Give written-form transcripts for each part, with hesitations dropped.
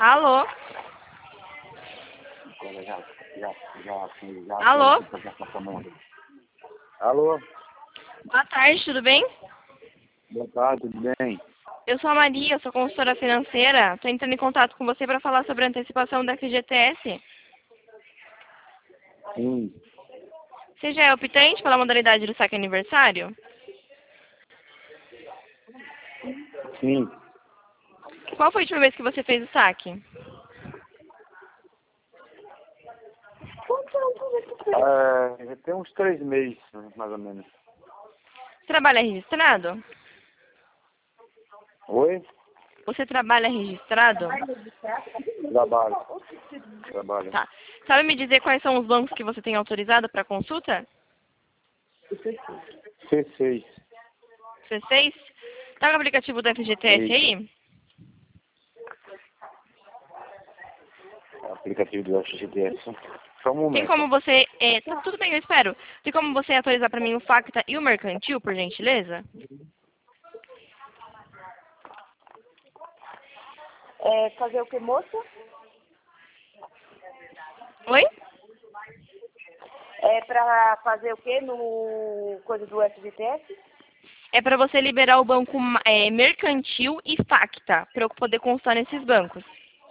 Alô? Agora já, Alô? Alô? Boa tarde, tudo bem? Boa tarde, tudo bem? Eu sou a Maria, sou consultora financeira. Estou entrando em contato com você para falar sobre a antecipação da FGTS. Sim, Você já é optante pela modalidade do saque aniversário? sim. Qual foi a última vez que você fez o saque? Já tem uns 3 meses, né, mais ou menos. Trabalha registrado? Oi? Você trabalha registrado? Trabalho. Trabalho. Tá. Sabe me dizer quais são os bancos que você tem autorizado para consulta? C6. C6? Tá no aplicativo do FGTS aí? Aplicativo do FGTS. Só um Tem momento. como você... tudo bem, eu espero. Tem como você atualizar para mim o Facta e o Mercantil, por gentileza? Fazer o que, moça? Oi? É pra fazer o que no coisa do FGTS? É para você liberar o banco Mercantil e Facta, para eu poder constar nesses bancos.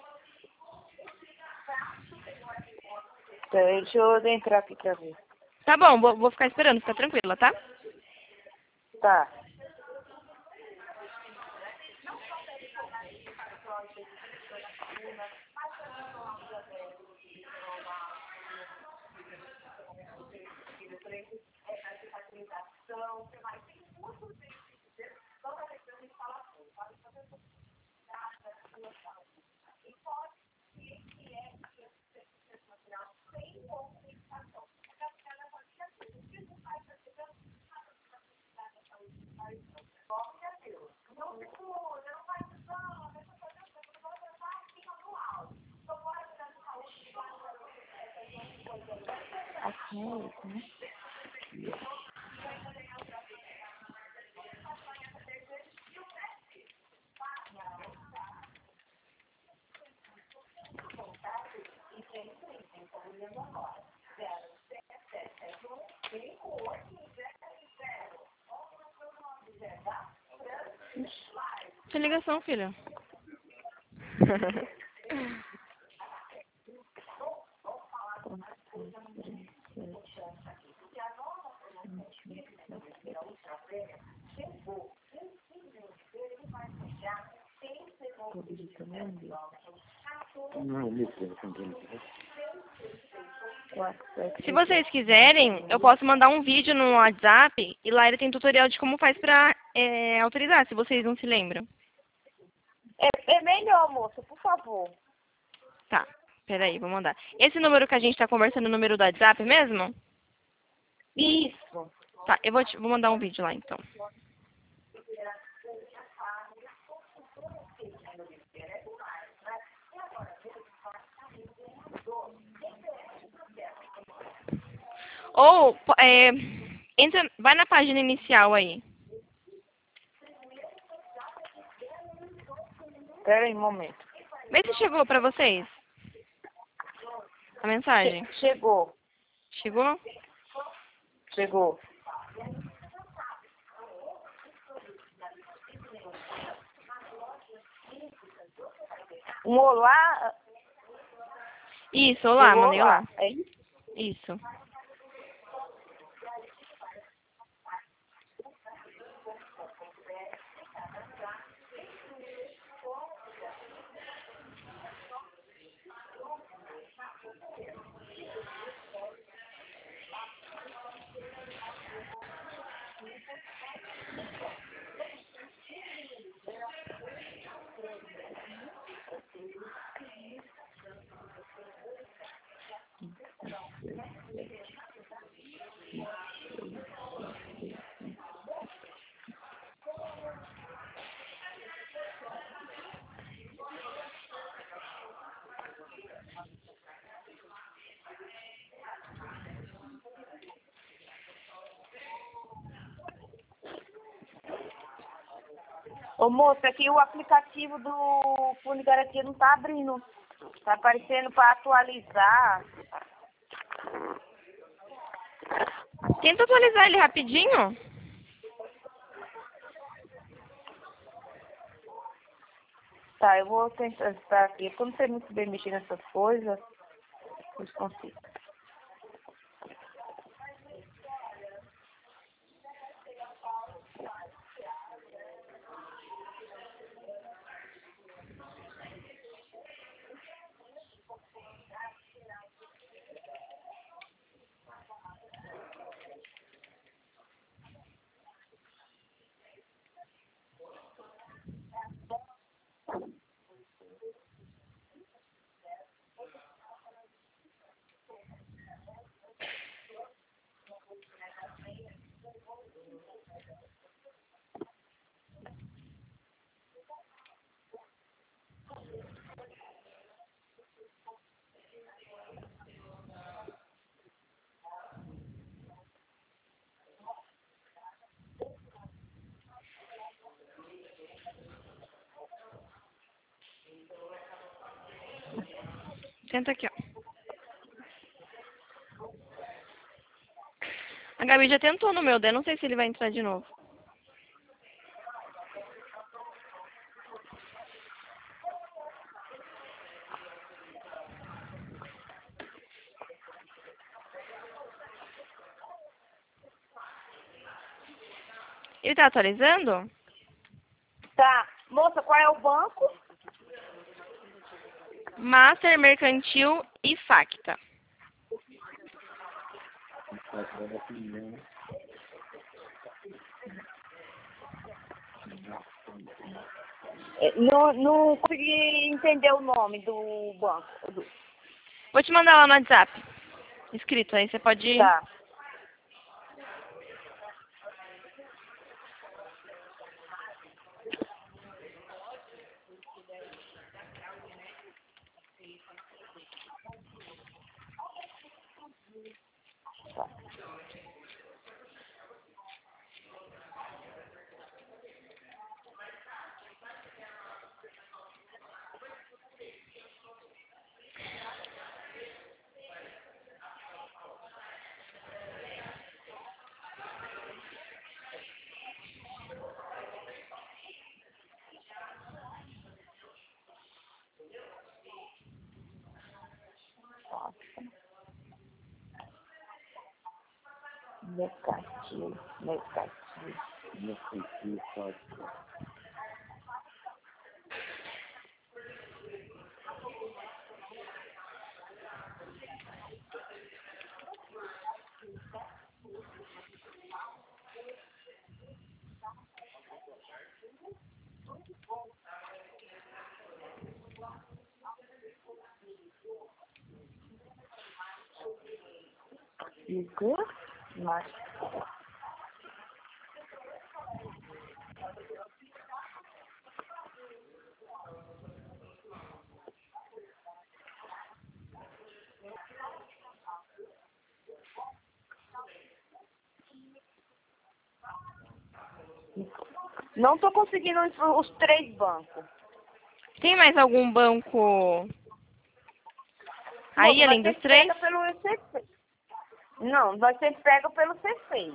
Deixa eu entrar aqui pra ver. Tá bom, vou ficar esperando, fica tranquila, tá? Tá. Tem ligação, filha. Não, Se vocês quiserem, eu posso mandar um vídeo no WhatsApp e lá ele tem tutorial de como faz pra autorizar, se vocês não se lembram. É melhor, moça, por favor. Tá, peraí, vou mandar. Esse número que a gente tá conversando é o número do WhatsApp mesmo? Isso. Tá, eu vou mandar um vídeo lá então. Ou, vai na página inicial aí. Espera aí um momento. Vê se chegou pra vocês a mensagem. Chegou. Chegou? Chegou. Um olá. Isso, olá, Chegou mandei lá. É isso? Isso. Ô moça, aqui o aplicativo do Fundo de Garantia não tá abrindo. Tá aparecendo para atualizar. Tenta atualizar ele rapidinho. Tá, eu vou tentar estar aqui. Eu não sei muito bem mexer nessas coisas. Não consigo. Tenta aqui, ó. A Gabi já tentou no meu, daí não sei se ele vai entrar de novo. Ele tá atualizando? Tá. Moça, qual é o banco? Master, Mercantil e Facta. Não consegui entender o nome do banco. Vou te mandar lá no WhatsApp. Escrito, aí você pode... Tá. Mercantil. Igor? Mas... Não tô conseguindo os 3 bancos. Tem mais algum banco aí, Moça, além nós dos sempre 3? pega pelo CC. Não, nós sempre pega pelo CC.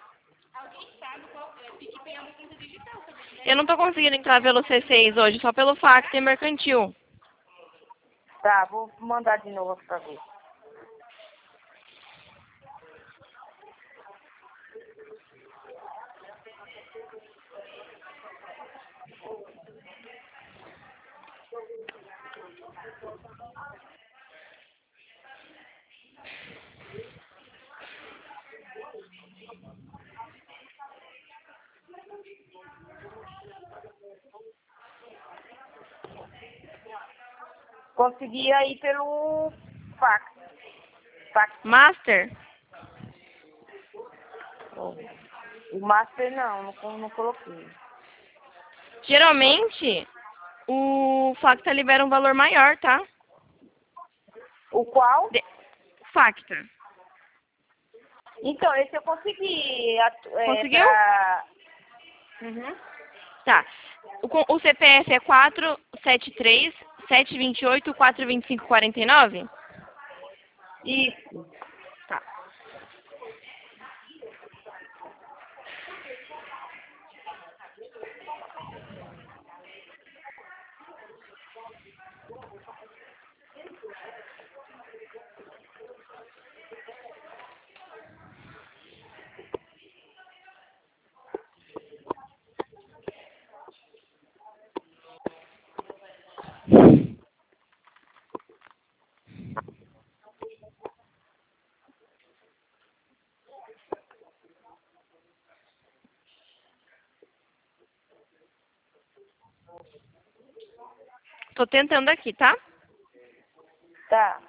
Eu não tô conseguindo entrar pelo C6 hoje, só pelo Facta e Mercantil. Tá, vou mandar de novo pra ver. Consegui aí pelo fax. Master? O Master não coloquei. Geralmente, o Facta libera um valor maior, tá? O qual? Facta. Então, esse eu consegui. Conseguiu? Uhum. Tá. O CPF é 473-728-425-49? Isso. Tá. Tô tentando aqui, tá? Tá.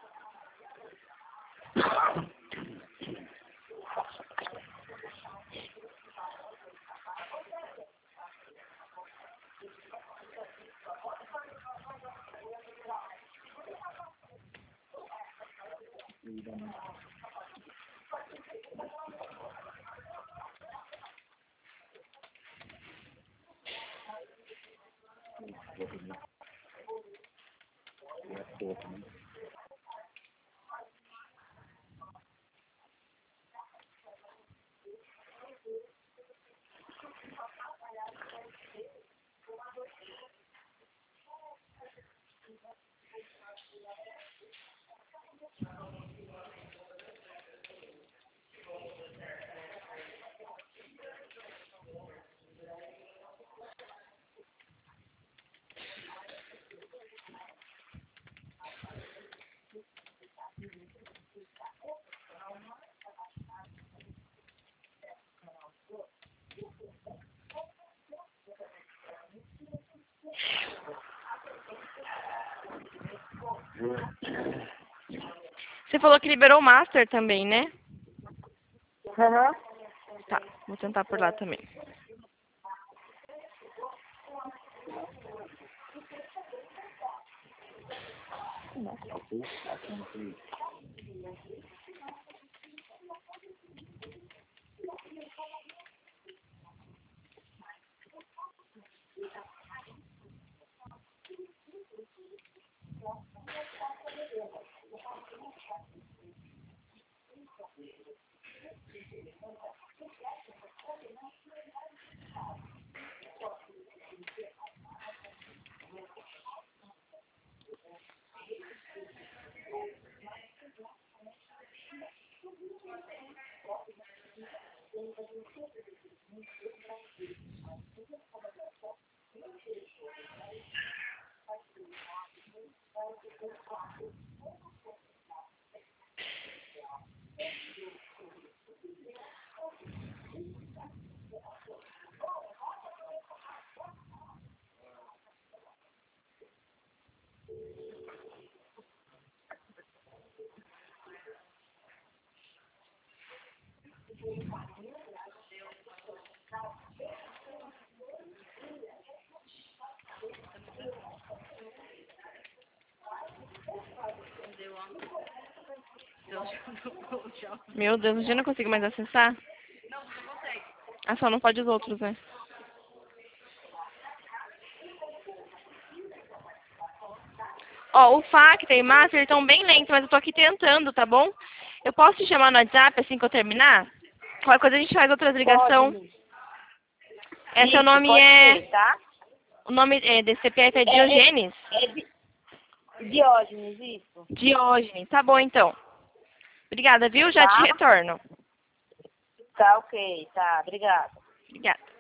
Você falou que liberou o Master também, né? Aham. Tá, vou tentar por lá também. Meu Deus, eu já não consigo mais acessar. Ah, só não pode os outros, né? Ó, o Facta e o Master estão bem lentos, mas eu tô aqui tentando, tá bom? Eu posso te chamar no WhatsApp assim que eu terminar? Qualquer coisa a gente faz outra ligação. Isso, Seu nome pode é... ser, tá? O nome desse CPF é Diogenes? Diógenes, isso. Diógenes. Tá bom, então. Obrigada, viu? Já te Tá. retorno. Tá, ok. Tá, obrigada. Obrigada.